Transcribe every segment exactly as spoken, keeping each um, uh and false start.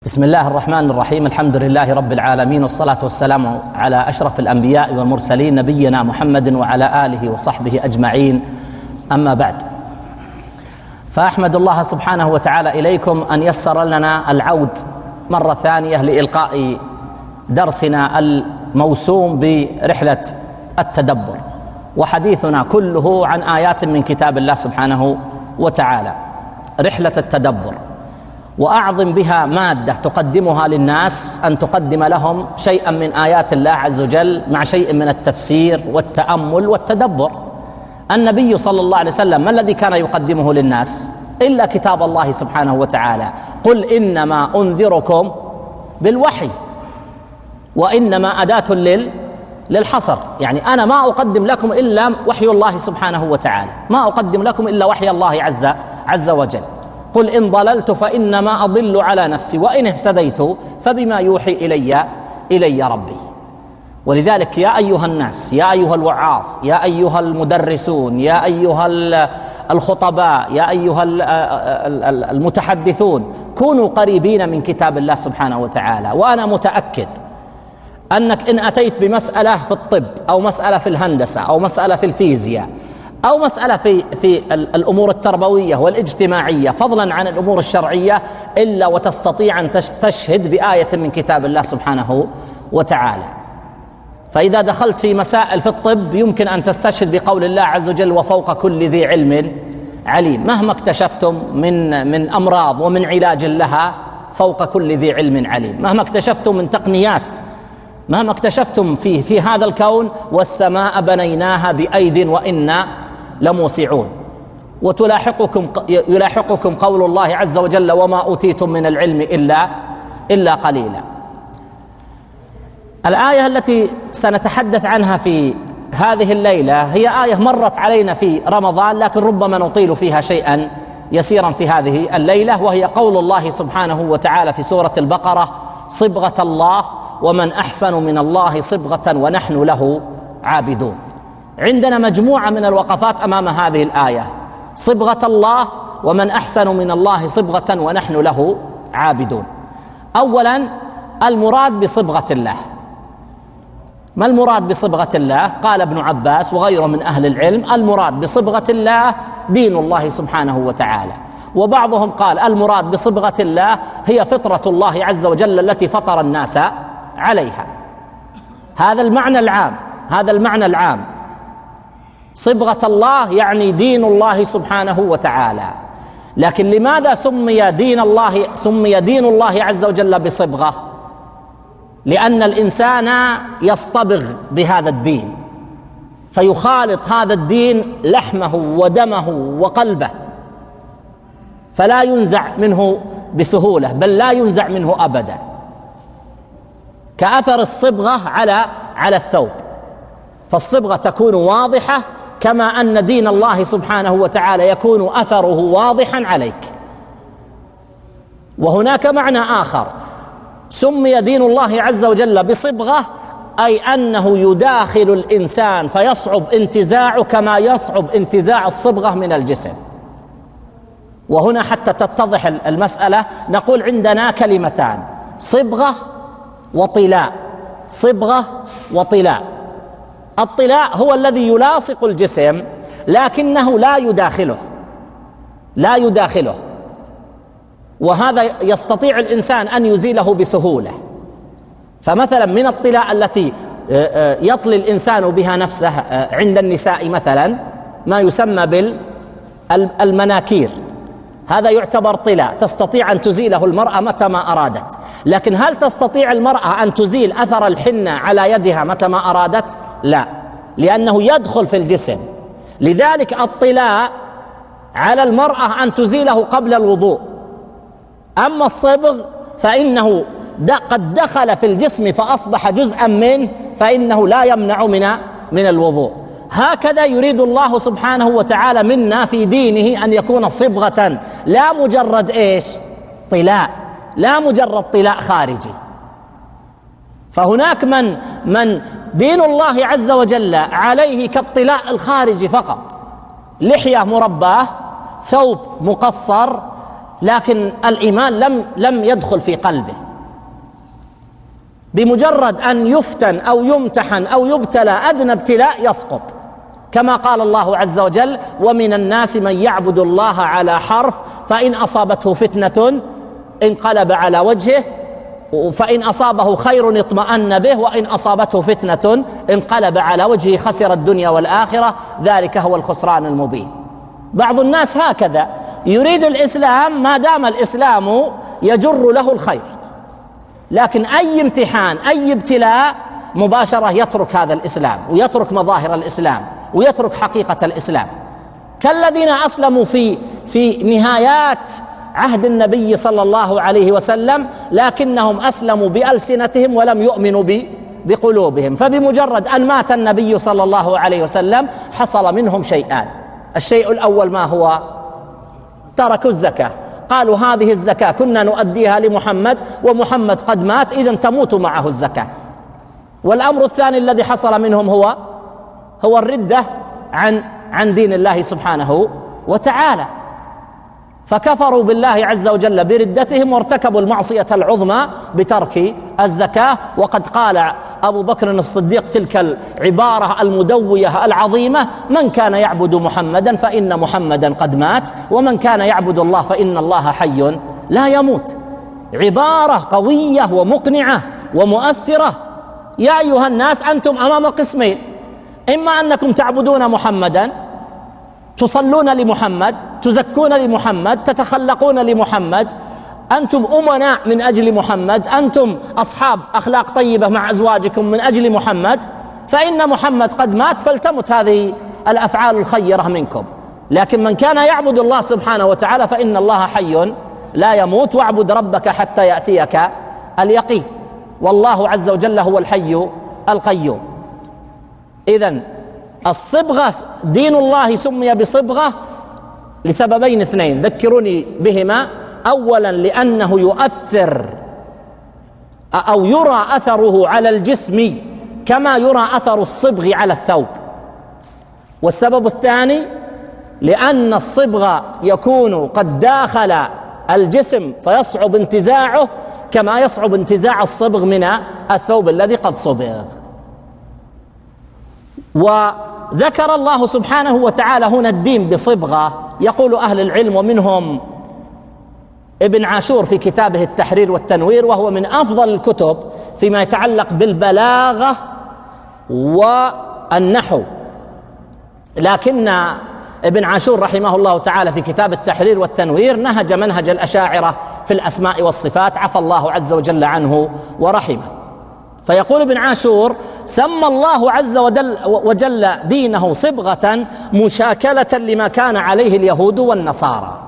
بسم الله الرحمن الرحيم. الحمد لله رب العالمين، والصلاة والسلام على أشرف الأنبياء والمرسلين نبينا محمد وعلى آله وصحبه أجمعين. أما بعد، فأحمد الله سبحانه وتعالى إليكم أن يسر لنا العود مرة ثانية لإلقاء درسنا الموسوم برحلة التدبر، وحديثنا كله عن آيات من كتاب الله سبحانه وتعالى. رحلة التدبر، وأعظم بها مادة تقدمها للناس أن تقدم لهم شيئا من آيات الله عز وجل مع شيء من التفسير والتأمل والتدبر. النبي صلى الله عليه وسلم ما الذي كان يقدمه للناس إلا كتاب الله سبحانه وتعالى؟ قل إنما أنذركم بالوحي، وإنما أداة لل للحصر، يعني أنا ما أقدم لكم إلا وحي الله سبحانه وتعالى، ما أقدم لكم إلا وحي الله عز عز وجل. قل إن ضللت فإنما أضل على نفسي وإن اهتديت فبما يوحي إلي إلي ربي. ولذلك يا أيها الناس، يا أيها الوعاظ، يا أيها المدرسون، يا أيها الخطباء، يا أيها المتحدثون، كونوا قريبين من كتاب الله سبحانه وتعالى. وأنا متأكد أنك إن أتيت بمسألة في الطب أو مسألة في الهندسة أو مسألة في الفيزياء أو مسألة في في الأمور التربوية والاجتماعية فضلا عن الأمور الشرعية، إلا وتستطيع أن تستشهد بآية من كتاب الله سبحانه وتعالى. فإذا دخلت في مسائل في الطب يمكن أن تستشهد بقول الله عز وجل: وفوق كل ذي علم عليم. مهما اكتشفتم من من أمراض ومن علاج لها، فوق كل ذي علم عليم. مهما اكتشفتم من تقنيات، مهما اكتشفتم في في هذا الكون، والسماء بنيناها بأيد وإنا لموسعون. وتلاحقكم يلاحقكم قول الله عز وجل: وما أوتيتم من العلم إلا إلا قليلا. الآية التي سنتحدث عنها في هذه الليلة هي آية مرت علينا في رمضان، لكن ربما نطيل فيها شيئا يسيرا في هذه الليلة، وهي قول الله سبحانه وتعالى في سورة البقرة: صبغة الله ومن أحسن من الله صبغة ونحن له عابدون. عندنا مجموعة من الوقفات أمام هذه الآية: صبغة الله ومن أحسن من الله صبغة ونحن له عابدون. أولا، المراد بصبغة الله. ما المراد بصبغة الله؟ قال ابن عباس وغيره من أهل العلم: المراد بصبغة الله دين الله سبحانه وتعالى. وبعضهم قال المراد بصبغة الله هي فطرة الله عز وجل التي فطر الناس عليها. هذا المعنى العام، هذا المعنى العام. صبغة الله يعني دين الله سبحانه وتعالى. لكن لماذا سمي دين الله سمي دين الله عز وجل بصبغة؟ لأن الإنسان يصطبغ بهذا الدين، فيخالط هذا الدين لحمه ودمه وقلبه، فلا ينزع منه بسهولة، بل لا ينزع منه أبدا، كأثر الصبغة على على الثوب. فالصبغة تكون واضحة، كما أن دين الله سبحانه وتعالى يكون أثره واضحا عليك. وهناك معنى آخر: سمي دين الله عز وجل بصبغة، أي أنه يداخل الإنسان فيصعب انتزاعه كما يصعب انتزاع الصبغة من الجسم. وهنا حتى تتضح المسألة نقول عندنا كلمتان: صبغة وطلاء. صبغة وطلاء. الطلاء هو الذي يلاصق الجسم لكنه لا يداخله، لا يداخله، وهذا يستطيع الإنسان أن يزيله بسهولة. فمثلا من الطلاء التي يطلي الإنسان بها نفسه عند النساء مثلا ما يسمى بالمناكير، هذا يعتبر طلاء، تستطيع أن تزيله المرأة متى ما أرادت. لكن هل تستطيع المرأة أن تزيل أثر الحنة على يدها متى ما أرادت؟ لا، لأنه يدخل في الجسم. لذلك الطلاء على المرأة أن تزيله قبل الوضوء. أما الصبغ فإنه قد دخل في الجسم فأصبح جزءا منه، فإنه لا يمنع من من الوضوء. هكذا يريد الله سبحانه وتعالى منا في دينه أن يكون صبغة، لا مجرد إيش؟ طلاء، لا مجرد طلاء خارجي. فهناك من من دين الله عز وجل عليه كالطلاء الخارجي فقط: لحية مرباه، ثوب مقصر، لكن الإيمان لم لم يدخل في قلبه. بمجرد أن يفتن أو يمتحن أو يبتلى أدنى ابتلاء يسقط، كما قال الله عز وجل: ومن الناس من يعبد الله على حرف فإن أصابته فتنة انقلب على وجهه، فإن أصابه خير اطمأن به، وإن أصابته فتنة انقلب على وجهه خسر الدنيا والآخرة، ذلك هو الخسران المبين. بعض الناس هكذا يريد الإسلام ما دام الإسلام يجر له الخير، لكن أي امتحان أي ابتلاء مباشرة يترك هذا الإسلام ويترك مظاهر الإسلام ويترك حقيقة الإسلام، كالذين أسلموا في في نهايات عهد النبي صلى الله عليه وسلم، لكنهم أسلموا بألسنتهم ولم يؤمنوا بقلوبهم. فبمجرد أن مات النبي صلى الله عليه وسلم حصل منهم شيئان: الشيء الأول ما هو؟ تركوا الزكاة، قالوا هذه الزكاة كنا نؤديها لمحمد ومحمد قد مات، إذن تموت معه الزكاة. والأمر الثاني الذي حصل منهم هو هو الردة عن عن دين الله سبحانه وتعالى، فكفروا بالله عز وجل بردتهم وارتكبوا المعصية العظمى بترك الزكاة. وقد قال أبو بكر الصديق تلك العبارة المدوية العظيمة: من كان يعبد محمدا فإن محمدا قد مات، ومن كان يعبد الله فإن الله حي لا يموت. عبارة قوية ومقنعة ومؤثرة. يا أيها الناس أنتم أمام قسمين: إما أنكم تعبدون محمدا، تصلون لمحمد، تزكون لمحمد، تتخلقون لمحمد، أنتم أمناء من أجل محمد، أنتم أصحاب أخلاق طيبة مع أزواجكم من أجل محمد، فإن محمد قد مات فلتمت هذه الأفعال الخيرة منكم. لكن من كان يعبد الله سبحانه وتعالى فإن الله حي لا يموت، واعبد ربك حتى يأتيك اليقين، والله عز وجل هو الحي القيوم. إذن الصبغة، دين الله سمي بصبغة لسببين اثنين ذكروني بهما: أولا لأنه يؤثر أو يرى أثره على الجسم كما يرى أثر الصبغ على الثوب، والسبب الثاني لأن الصبغ يكون قد داخل الجسم فيصعب انتزاعه كما يصعب انتزاع الصبغ من الثوب الذي قد صبغ. وذكر الله سبحانه وتعالى هنا الدين بصبغة. يقول أهل العلم ومنهم ابن عاشور في كتابه التحرير والتنوير، وهو من أفضل الكتب فيما يتعلق بالبلاغة والنحو، لكن ابن عاشور رحمه الله تعالى في كتاب التحرير والتنوير نهج منهج الأشاعرة في الأسماء والصفات، عفى الله عز وجل عنه ورحمه. فيقول ابن عاشور: سمى الله عز وجل دينه صبغة مشاكلة لما كان عليه اليهود والنصارى.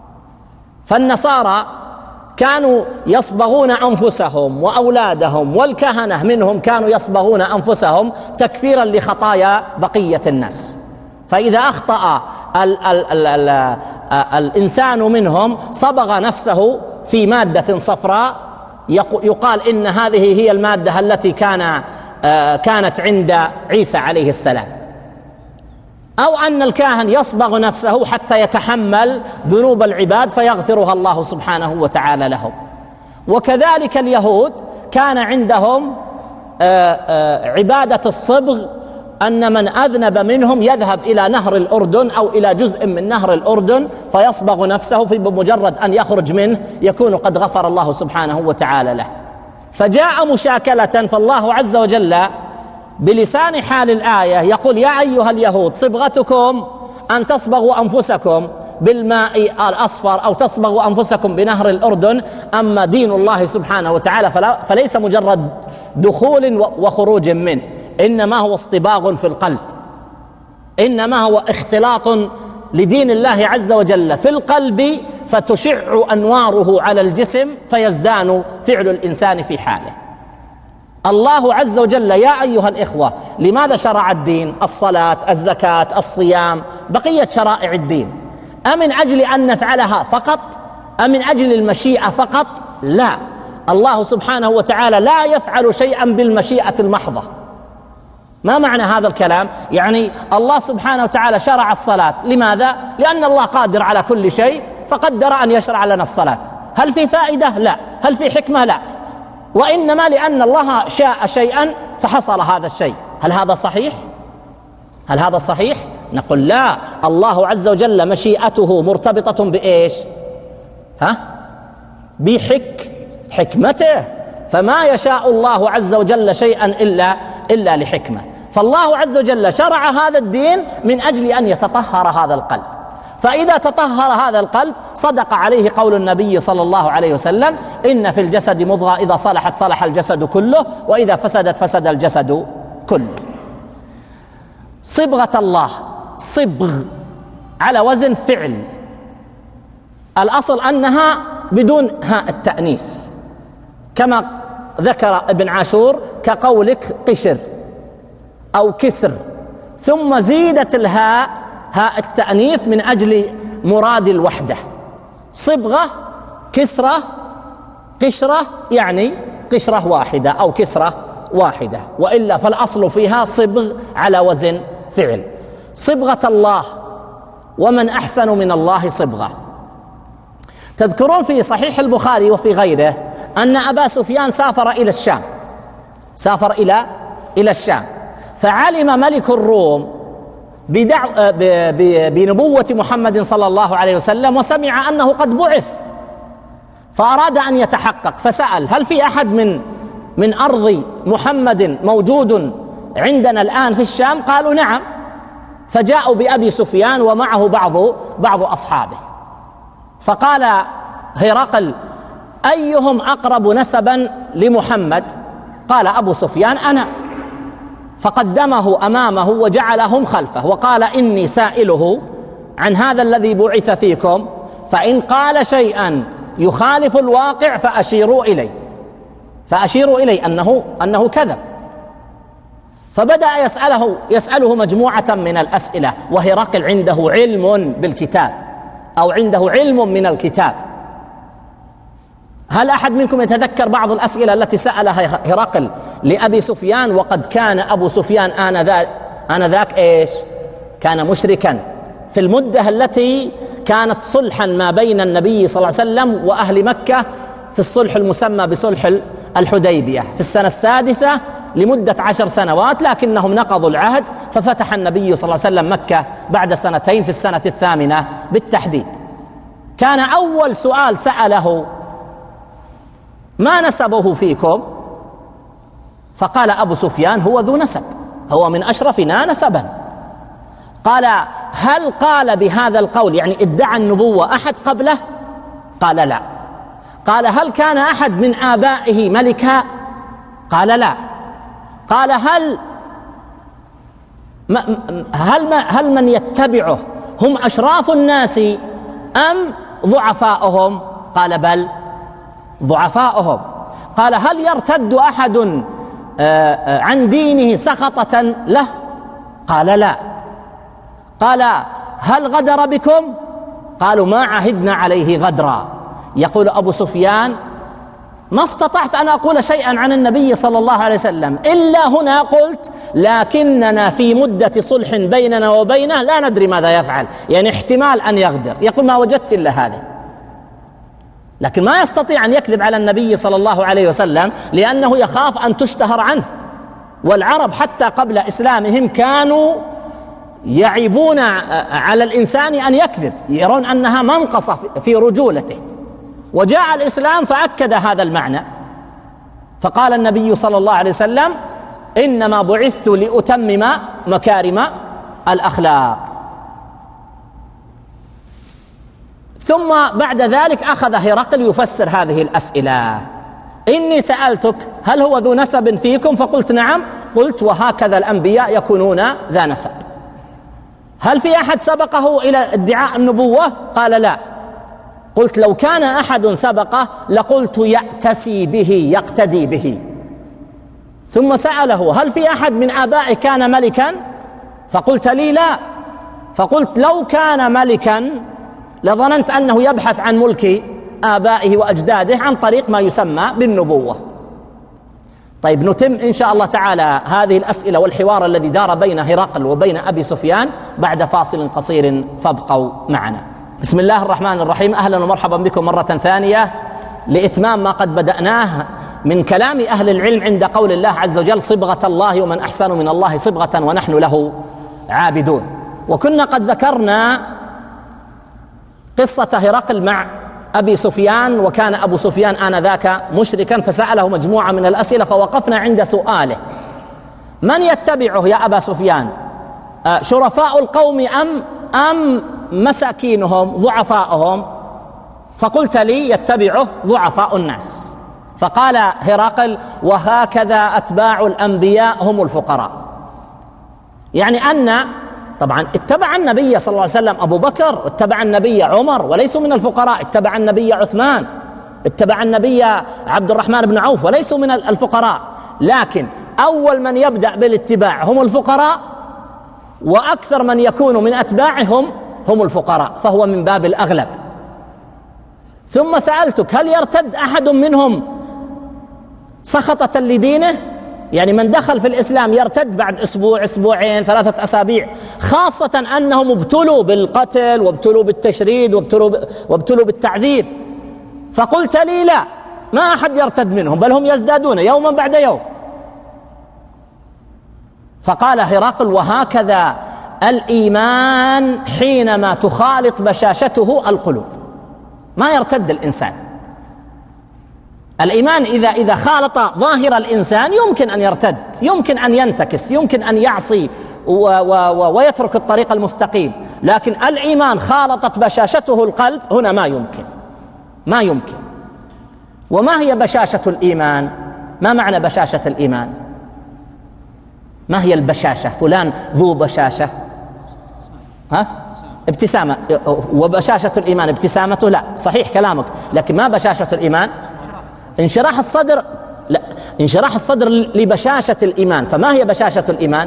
فالنصارى كانوا يصبغون أنفسهم وأولادهم، والكهنة منهم كانوا يصبغون أنفسهم تكفيرا لخطايا بقية الناس. فإذا أخطأ ال ال ال ال الإنسان منهم صبغ نفسه في مادة صفراء يقال إن هذه هي المادة التي كان كانت عند عيسى عليه السلام، أو أن الكاهن يصبغ نفسه حتى يتحمل ذنوب العباد فيغفرها الله سبحانه وتعالى لهم. وكذلك اليهود كان عندهم عبادة الصبغ، أن من أذنب منهم يذهب إلى نهر الأردن أو إلى جزء من نهر الأردن فيصبغ نفسه، في بمجرد أن يخرج منه يكون قد غفر الله سبحانه وتعالى له. فجاء مشاكلة، فالله عز وجل بلسان حال الآية يقول: يا أيها اليهود صبغتكم أن تصبغوا أنفسكم بالماء الأصفر أو تصبغوا أنفسكم بنهر الأردن، أما دين الله سبحانه وتعالى فليس مجرد دخول وخروج منه، إنما هو اصطباغ في القلب، إنما هو اختلاط لدين الله عز وجل في القلب، فتشع أنواره على الجسم فيزدان فعل الإنسان في حاله. الله عز وجل يا أيها الإخوة لماذا شرع الدين؟ الصلاة، الزكاة، الصيام، بقية شرائع الدين، أمن أجل أن نفعلها فقط؟ أمن أجل المشيئة فقط؟ لا، الله سبحانه وتعالى لا يفعل شيئا بالمشيئة المحضة. ما معنى هذا الكلام؟ يعني الله سبحانه وتعالى شرع الصلاة، لماذا؟ لأن الله قادر على كل شيء فقدر أن يشرع لنا الصلاة. هل في فائدة؟ لا. هل في حكمة؟ لا. وإنما لأن الله شاء شيئا فحصل هذا الشيء. هل هذا صحيح؟ هل هذا صحيح؟ نقول لا. الله عز وجل مشيئته مرتبطة بإيش؟ ها؟ بحك حكمته، فما يشاء الله عز وجل شيئا إلا إلا لحكمة. فالله عز وجل شرع هذا الدين من أجل أن يتطهر هذا القلب، فإذا تطهر هذا القلب صدق عليه قول النبي صلى الله عليه وسلم: إن في الجسد مضغة إذا صلحت صلح الجسد كله وإذا فسدت فسد الجسد كله. صبغة الله صبغ على وزن فعل، الأصل أنها بدون هاء التأنيث كما ذكر ابن عاشور كقولك قشر أو كسر، ثم زيدت الهاء هاء التأنيث من أجل مراد الوحدة. صبغة كسرة قشرة يعني قشرة واحدة أو كسرة واحدة، وإلا فالأصل فيها صبغ على وزن فعل. صبغة الله ومن أحسن من الله صبغة. تذكرون في صحيح البخاري وفي غيره أن أبا سفيان سافر إلى الشام سافر إلى إلى الشام فعلم ملك الروم بدع... ب... ب... بنبوة محمد صلى الله عليه وسلم، وسمع أنه قد بعث، فأراد أن يتحقق فسأل: هل في أحد من من أرض محمد موجود عندنا الآن في الشام؟ قالوا: نعم. فجاءوا بأبي سفيان ومعه بعض بعض أصحابه، فقال هرقل: أيهم أقرب نسبا لمحمد؟ قال أبو سفيان: أنا. فقدمه أمامه وجعلهم خلفه وقال: إني سائله عن هذا الذي بعث فيكم، فإن قال شيئا يخالف الواقع فأشيروا إلي فأشيروا إلي أنه أنه كذب. فبدأ يسأله يسأله مجموعة من الأسئلة، وهرقل عنده علم بالكتاب أو عنده علم من الكتاب. هل أحد منكم يتذكر بعض الأسئلة التي سألها هرقل لأبي سفيان وقد كان أبو سفيان آنذاك آنذاك إيش؟ كان مشركا في المدة التي كانت صلحا ما بين النبي صلى الله عليه وسلم وأهل مكة، في الصلح المسمى بصلح الحديبية في السنة السادسة لمدة عشر سنوات، لكنهم نقضوا العهد ففتح النبي صلى الله عليه وسلم مكة بعد سنتين في السنة الثامنة بالتحديد. كان أول سؤال سأله: ما نسبه فيكم؟ فقال أبو سفيان: هو ذو نسب، هو من أشرفنا نسبا. قال: هل قال بهذا القول يعني ادعى النبوة أحد قبله؟ قال: لا. قال: هل كان أحد من آبائه ملكا؟ قال: لا. قال: هل هل هل من يتبعه هم أشراف الناس أم ضعفاؤهم؟ قال: بل ضعفاؤهم. قال: هل يرتد أحد عن دينه سخطة له؟ قال: لا. قال: هل غدر بكم؟ قالوا: ما عهدنا عليه غدرا. يقول أبو سفيان: ما استطعت أن أقول شيئا عن النبي صلى الله عليه وسلم إلا هنا قلت: لكننا في مدة صلح بيننا وبينه لا ندري ماذا يفعل، يعني احتمال أن يغدر. يقول: ما وجدت إلا هذه. لكن ما يستطيع أن يكذب على النبي صلى الله عليه وسلم لأنه يخاف أن تشتهر عنه. والعرب حتى قبل إسلامهم كانوا يعيبون على الإنسان أن يكذب، يرون أنها منقصة في رجولته. وجاء الإسلام فأكد هذا المعنى، فقال النبي صلى الله عليه وسلم: إنما بعثت لأتمم مكارم الأخلاق. ثم بعد ذلك أخذ هرقل يفسر هذه الأسئلة: إني سألتك هل هو ذو نسب فيكم؟ فقلت: نعم. قلت: وهكذا الأنبياء يكونون ذا نسب. هل في أحد سبقه إلى ادعاء النبوة؟ قال: لا. قلت: لو كان أحد سبقه لقلت يأتسي به يقتدي به. ثم سأله: هل في أحد من آبائه كان ملكا؟ فقلت لي: لا. فقلت: لو كان ملكا لظننت أنه يبحث عن ملك آبائه وأجداده عن طريق ما يسمى بالنبوة. طيب، نتم إن شاء الله تعالى هذه الأسئلة والحوار الذي دار بين هرقل وبين أبي سفيان بعد فاصل قصير، فابقوا معنا. بسم الله الرحمن الرحيم. أهلا ومرحبا بكم مرة ثانية لإتمام ما قد بدأناه من كلام أهل العلم عند قول الله عز وجل: صبغة الله ومن أحسن من الله صبغة ونحن له عابدون. وكنا قد ذكرنا قصة هرقل مع أبي سفيان، وكان أبو سفيان آنذاك مشركا فسأله مجموعة من الأسئلة، فوقفنا عند سؤاله: من يتبعه يا أبا سفيان؟ شرفاء القوم أم أم مساكينهم ضعفاؤهم؟ فقلت لي: يتبعه ضعفاء الناس. فقال هرقل: وهكذا أتباع الأنبياء هم الفقراء. يعني أن طبعا اتبع النبي صلى الله عليه وسلم أبو بكر، اتبع النبي عمر وليسوا من الفقراء، اتبع النبي عثمان، اتبع النبي عبد الرحمن بن عوف وليسوا من الفقراء، لكن أول من يبدأ بالاتباع هم الفقراء، وأكثر من يكون من أتباعهم هم الفقراء، فهو من باب الأغلب. ثم سألتك: هل يرتد أحد منهم سخطة لدينه؟ يعني من دخل في الإسلام يرتد بعد أسبوع، أسبوعين، ثلاثة أسابيع، خاصة أنهم ابتلوا بالقتل وابتلوا بالتشريد وابتلوا, وابتلوا بالتعذيب. فقلت لي: لا، ما أحد يرتد منهم، بل هم يزدادون يوما بعد يوم. فقال هرقل: وهكذا الإيمان حينما تخالط بشاشته القلوب، ما يرتد الإنسان. الإيمان إذا إذا خالط ظاهر الإنسان يمكن أن يرتد، يمكن أن ينتكس، يمكن أن يعصي و و ويترك الطريق المستقيم، لكن الإيمان خالطت بشاشته القلب، هنا ما يمكن، ما يمكن. وما هي بشاشة الإيمان؟ ما معنى بشاشة الإيمان؟ ما هي البشاشة؟ فلان ذو بشاشة، ها؟ ابتسامة. وبشاشة الإيمان ابتسامته؟ لا، صحيح كلامك، لكن ما بشاشة الإيمان؟ انشراح الصدر. لا، انشراح الصدر لبشاشة الإيمان. فما هي بشاشة الإيمان؟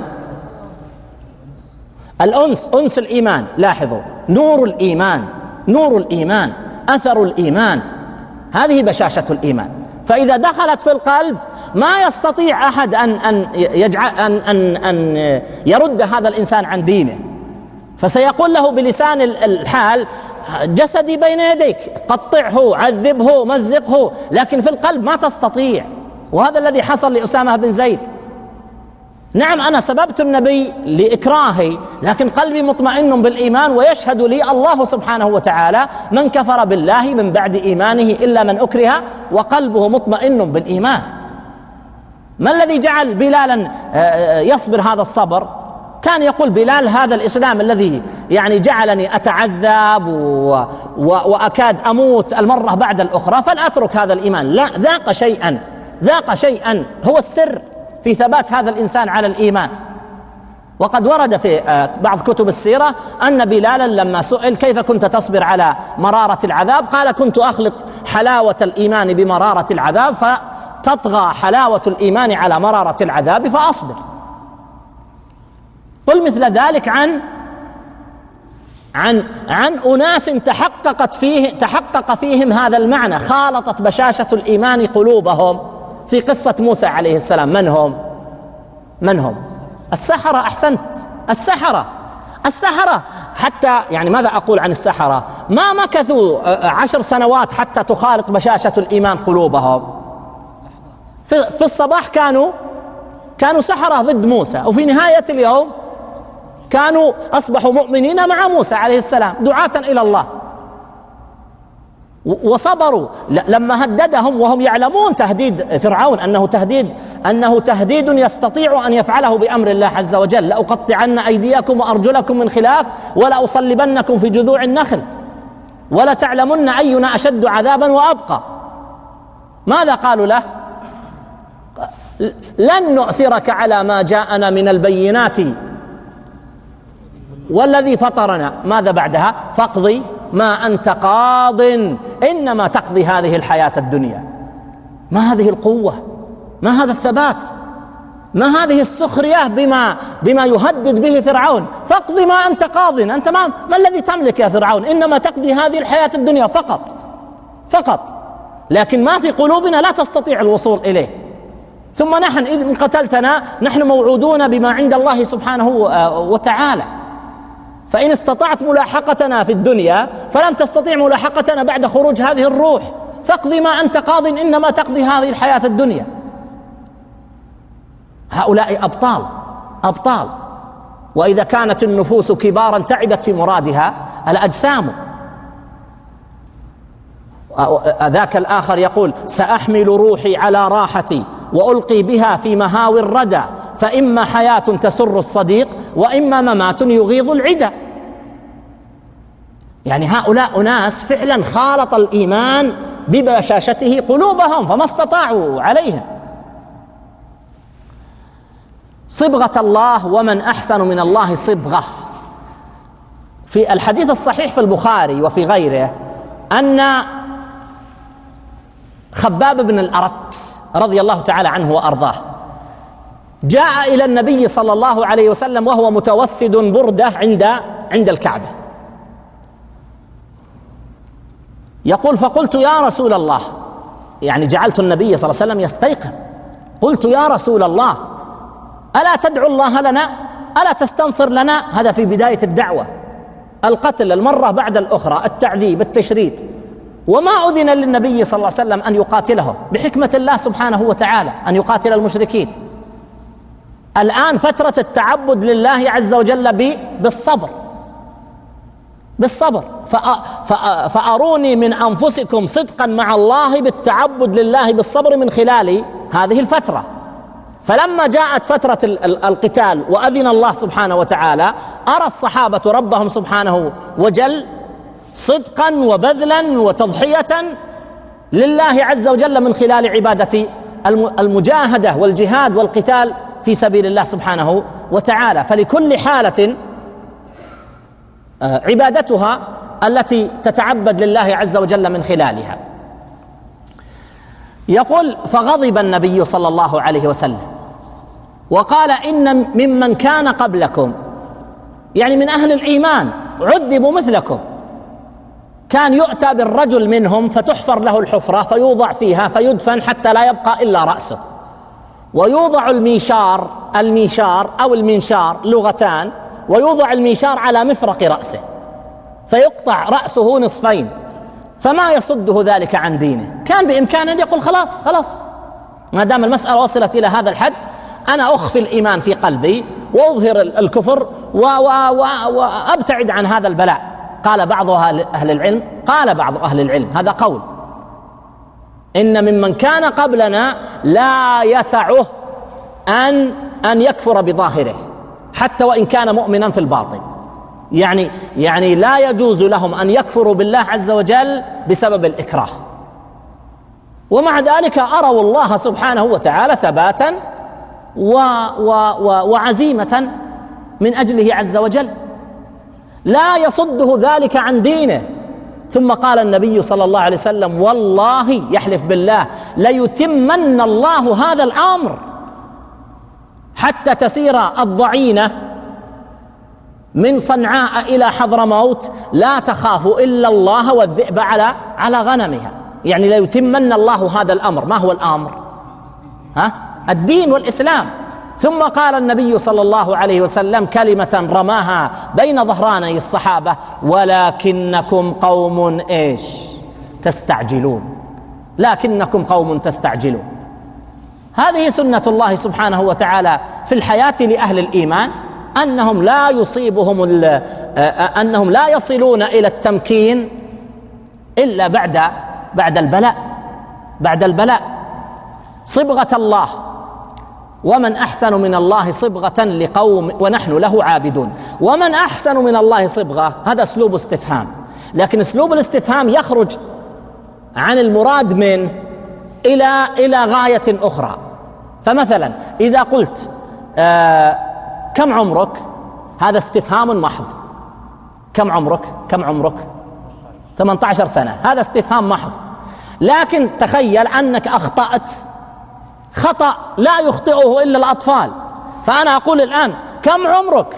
الأنس، أنس الإيمان. لاحظوا: نور الإيمان، نور الإيمان، أثر الإيمان، هذه بشاشة الإيمان. فإذا دخلت في القلب ما يستطيع أحد أن أن يجعل أن أن أن يرد هذا الإنسان عن دينه، فسيقول له بلسان الحال: جسدي بين يديك، قطعه، عذبه، مزقه، لكن في القلب ما تستطيع. وهذا الذي حصل لأسامة بن زيد. نعم، أنا سببت النبي لإكراهي، لكن قلبي مطمئن بالإيمان، ويشهد لي الله سبحانه وتعالى: من كفر بالله من بعد إيمانه إلا من أكره وقلبه مطمئن بالإيمان. ما الذي جعل بلالا يصبر هذا الصبر؟ كان يقول بلال: هذا الإسلام الذي يعني جعلني أتعذب و... و... وأكاد أموت المرة بعد الأخرى، فلأترك هذا الإيمان. لا، ذاق شيئا، ذاق شيئا، هو السر في ثبات هذا الإنسان على الإيمان. وقد ورد في بعض كتب السيرة أن بلالا لما سئل: كيف كنت تصبر على مرارة العذاب؟ قال: كنت أخلط حلاوة الإيمان بمرارة العذاب، فتطغى حلاوة الإيمان على مرارة العذاب فأصبر. قل مثل ذلك عن عن عن أناس تحققت فيه تحقق فيهم هذا المعنى، خالطت بشاشة الإيمان قلوبهم. في قصة موسى عليه السلام، من هم؟ من هم؟ السحرة. أحسنت، السحرة. السحرة حتى يعني ماذا أقول عن السحرة؟ ما مكثوا عشر سنوات حتى تخالط بشاشة الإيمان قلوبهم. في, في الصباح كانوا كانوا سحرة ضد موسى، وفي نهاية اليوم كانوا أصبحوا مؤمنين مع موسى عليه السلام، دعاة إلى الله. وصبروا لما هددهم وهم يعلمون تهديد فرعون أنه تهديد أنه تهديد يستطيع أن يفعله بأمر الله عز وجل: لأقطعن أيديكم وأرجلكم من خلاف ولأصلبنكم في جذوع النخل ولتعلمن أينا أشد عذابا وأبقى. ماذا قالوا له؟ لن نؤثرك على ما جاءنا من البينات والذي فطرنا. ماذا بعدها؟ فاقضي ما أنت قاض إنما تقضي هذه الحياة الدنيا. ما هذه القوة؟ ما هذا الثبات؟ ما هذه السخرية بما بما يهدد به فرعون؟ فاقضي ما أنت قاض، أنت ما, ما الذي تملك يا فرعون؟ إنما تقضي هذه الحياة الدنيا فقط فقط، لكن ما في قلوبنا لا تستطيع الوصول إليه. ثم نحن إذ قتلتنا نحن موعودون بما عند الله سبحانه وتعالى. فإن استطعت ملاحقتنا في الدنيا فلن تستطيع ملاحقتنا بعد خروج هذه الروح، فاقضي ما أنت قاض، إنما تقضي هذه الحياة الدنيا. هؤلاء أبطال أبطال. وإذا كانت النفوس كبارا تعبت في مرادها الأجسام. ذاك الآخر يقول: سأحمل روحي على راحتي وألقي بها في مهاوي الردى، فإما حياة تسر الصديق وإما ممات يغيظ العدا. يعني هؤلاء أناس فعلا خالط الإيمان ببشاشته قلوبهم فما استطاعوا عليهم. صبغة الله، ومن أحسن من الله صبغة. في الحديث الصحيح في البخاري وفي غيره أن خباب بن الأرت رضي الله تعالى عنه وأرضاه جاء إلى النبي صلى الله عليه وسلم وهو متوسد بردة عند عند الكعبة، يقول: فقلت يا رسول الله، يعني جعلت النبي صلى الله عليه وسلم يستيقظ، قلت: يا رسول الله، ألا تدعو الله لنا؟ ألا تستنصر لنا؟ هذا في بداية الدعوة، القتل المرة بعد الأخرى، التعذيب، التشريد، وما أذن للنبي صلى الله عليه وسلم أن يقاتلهم بحكمة الله سبحانه وتعالى، أن يقاتل المشركين. الآن فترة التعبد لله عز وجل بالصبر بالصبر فأروني من أنفسكم صدقا مع الله بالتعبد لله بالصبر من خلال هذه الفترة. فلما جاءت فترة القتال وأذن الله سبحانه وتعالى، أرى الصحابة ربهم سبحانه وجل صدقا وبذلا وتضحية لله عز وجل من خلال عبادة المجاهدة والجهاد والقتال في سبيل الله سبحانه وتعالى. فلكل حالة عبادتها التي تتعبد لله عز وجل من خلالها. يقول: فغضب النبي صلى الله عليه وسلم وقال: إن ممن كان قبلكم، يعني من أهل الإيمان، عذبوا مثلكم. كان يؤتى بالرجل منهم فتحفر له الحفرة فيوضع فيها فيدفن حتى لا يبقى إلا رأسه، ويوضع الميشار الميشار أو المنشار لغتان، ويوضع الميشار على مفرق رأسه فيقطع رأسه نصفين، فما يصده ذلك عن دينه. كان بإمكانه أن يقول: خلاص خلاص ما دام المسألة وصلت إلى هذا الحد، أنا أخفي الإيمان في قلبي وأظهر الكفر وأبتعد عن هذا البلاء. قال بعض أهل العلم قال بعض أهل العلم هذا قول: إن ممن كان قبلنا لا يسعه أن أن يكفر بظاهره حتى وإن كان مؤمنا في الباطن. يعني يعني لا يجوز لهم أن يكفروا بالله عز وجل بسبب الإكراه، ومع ذلك أروا الله سبحانه وتعالى ثباتا و و و وعزيمة من أجله عز وجل، لا يصده ذلك عن دينه. ثم قال النبي صلى الله عليه وسلم: والله، يحلف بالله، ليتمن الله هذا الأمر حتى تسير الضعينة من صنعاء إلى حضرموت لا تخاف إلا الله والذئب على على غنمها. يعني ليتمن الله هذا الأمر. ما هو الأمر؟ ها؟ الدين والإسلام. ثم قال النبي صلى الله عليه وسلم كلمة رماها بين ظهراني الصحابة: ولكنكم قوم إيش تستعجلون، لكنكم قوم تستعجلون. هذه سنة الله سبحانه وتعالى في الحياة لأهل الإيمان، أنهم لا يصيبهم أنهم لا يصلون إلى التمكين إلا بعد بعد البلاء بعد البلاء. صبغة الله، ومن أحسن من الله صبغة لقوم ونحن له عابدون. ومن أحسن من الله صبغة، هذا أسلوب استفهام، لكن أسلوب الاستفهام يخرج عن المراد منه إلى إلى غاية أخرى. فمثلا إذا قلت آه كم عمرك، هذا استفهام محض. كم عمرك كم عمرك ثمانية عشر سنة، هذا استفهام محض. لكن تخيل أنك أخطأت خطأ لا يخطئه إلا الأطفال، فأنا أقول الآن كم عمرك؟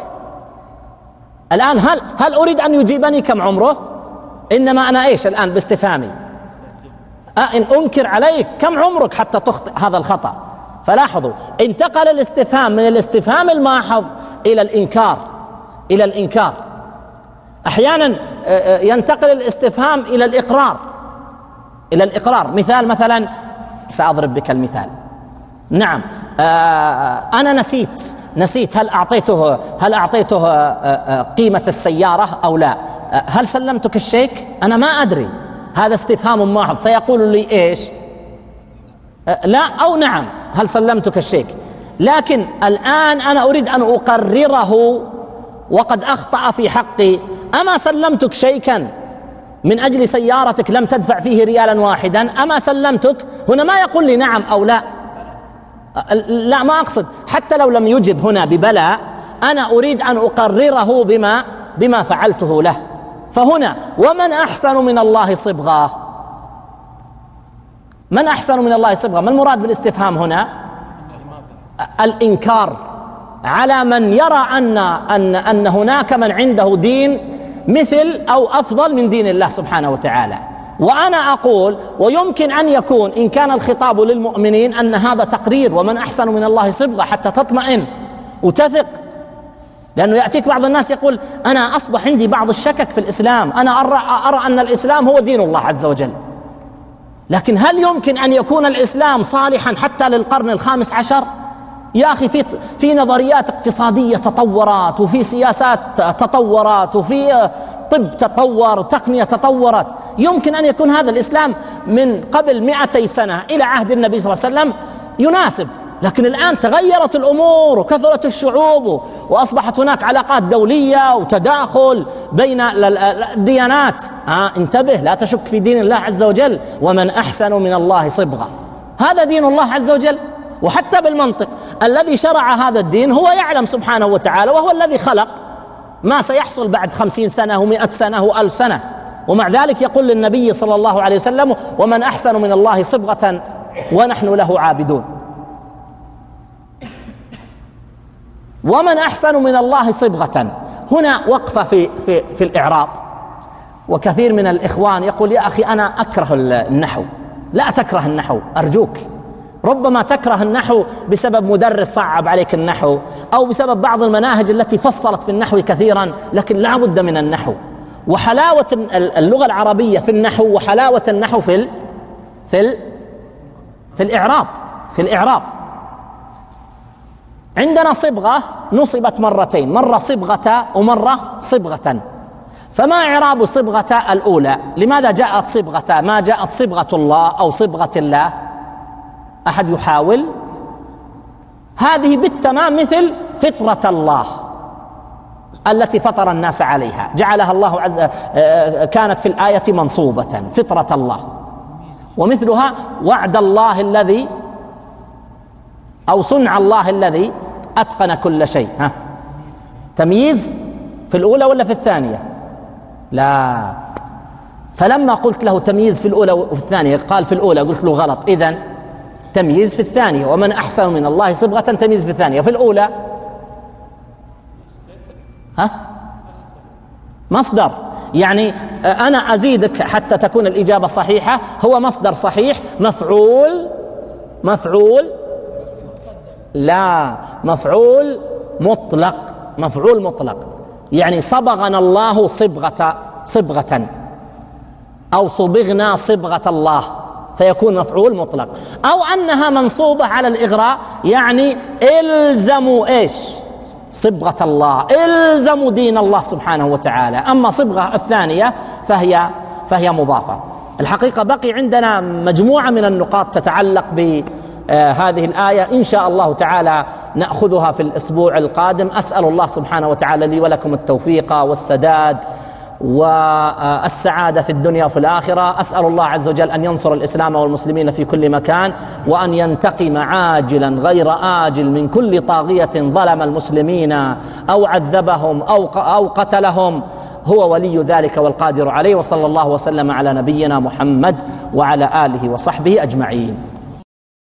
الآن هل هل أريد أن يجيبني كم عمره؟ إنما أنا إيش الآن باستفهامي؟ أه إن أنكر عليك كم عمرك حتى تخطئ هذا الخطأ. فلاحظوا، انتقل الاستفهام من الاستفهام الماحظ إلى الإنكار إلى الإنكار أحيانا ينتقل الاستفهام إلى الإقرار، إلى الإقرار. مثال مثلا، سأضرب بك المثال. نعم، أنا نسيت نسيت هل أعطيته هل أعطيته قيمة السيارة أو لا؟ هل سلمتك الشيك؟ أنا ما أدري. هذا استفهام محض، سيقول لي إيش؟ لا أو نعم. هل سلمتك الشيك؟ لكن الآن أنا أريد أن أقرره وقد أخطأ في حقي. أما سلمتك شيكا من أجل سيارتك لم تدفع فيه ريالا واحدا؟ أما سلمتك؟ هنا ما يقول لي نعم أو لا. لا، ما أقصد. حتى لو لم يجب هنا ببلى، أنا أريد أن أقرره بما بما فعلته له. فهنا ومن أحسن من الله صبغة. من أحسن من الله صبغة؟ ما المراد بالاستفهام هنا؟ الإنكار على من يرى أن أن أن هناك من عنده دين مثل أو أفضل من دين الله سبحانه وتعالى. وأنا أقول ويمكن أن يكون إن كان الخطاب للمؤمنين أن هذا تقرير ومن أحسن من الله صبغة حتى تطمئن وتثق. لأنه يأتيك بعض الناس يقول أنا أصبح عندي بعض الشكك في الإسلام، أنا أرى, أرى أن الإسلام هو دين الله عز وجل. لكن هل يمكن أن يكون الإسلام صالحا حتى للقرن الخامس عشر؟ يا أخي في في نظريات اقتصادية تطورت، وفي سياسات تطورت، وفي طب تطور، تقنية تطورت. يمكن أن يكون هذا الإسلام من قبل مئتي سنة إلى عهد النبي صلى الله عليه وسلم يناسب. لكن الآن تغيرت الأمور وكثرت الشعوب وأصبحت هناك علاقات دولية وتداخل بين الديانات. آه انتبه، لا تشك في دين الله عز وجل. ومن أحسن من الله صبغة، هذا دين الله عز وجل. وحتى بالمنطق الذي شرع هذا الدين هو يعلم سبحانه وتعالى، وهو الذي خلق ما سيحصل بعد خمسين سنة ومئة سنة وألف سنة. ومع ذلك يقول للنبي صلى الله عليه وسلم ومن أحسن من الله صبغة ونحن له عابدون. ومن أحسن من الله صبغة، هنا وقفة في, في, في الإعراب. وكثير من الإخوان يقول يا أخي أنا أكره النحو. لا تكره النحو أرجوك. ربما تكره النحو بسبب مدرس صعب عليك النحو، أو بسبب بعض المناهج التي فصلت في النحو كثيرا، لكن لا بد من النحو. وحلاوة اللغة العربية في النحو وحلاوة النحو في ال في ال في الإعراب في الإعراب عندنا صبغة نصبت مرتين، مرة صبغة ومرة صبغة. فما إعراب صبغة الأولى؟ لماذا جاءت صبغة ما جاءت صبغة الله أو صبغة الله؟ أحد يحاول؟ هذه بالتمام مثل فطرة الله التي فطر الناس عليها، جعلها الله عز كانت في الآية منصوبة فطرة الله. ومثلها وعد الله الذي أو صنع الله الذي أتقن كل شيء. ها، تمييز في الأولى ولا في الثانية؟ لا. فلما قلت له تمييز في الأولى وفي الثانية قال في الأولى، قلت له غلط. إذن تمييز في الثانية. ومن أحسن من الله صبغة تمييز في الثانية. في الأولى ها مصدر، يعني أنا أزيدك حتى تكون الإجابة صحيحة. هو مصدر صحيح. مفعول مفعول لا مفعول مطلق. مفعول مطلق يعني صبغنا الله صبغة صبغة أو صبغنا صبغة الله، فيكون مفعول مطلق. أو أنها منصوبة على الإغراء، يعني إلزموا إيش؟ صبغة الله، إلزموا دين الله سبحانه وتعالى. أما صبغة الثانية فهي فهي مضافة. الحقيقة بقي عندنا مجموعة من النقاط تتعلق بهذه الآية، إن شاء الله تعالى نأخذها في الأسبوع القادم. أسأل الله سبحانه وتعالى لي ولكم التوفيق والسداد والسعادة في الدنيا وفي الآخرة. أسأل الله عز وجل أن ينصر الإسلام والمسلمين في كل مكان، وأن ينتقم عاجلا غير آجل من كل طاغية ظلم المسلمين أو عذبهم أو أو قتلهم. هو ولي ذلك والقادر عليه. وصلى الله وسلم على نبينا محمد وعلى آله وصحبه أجمعين.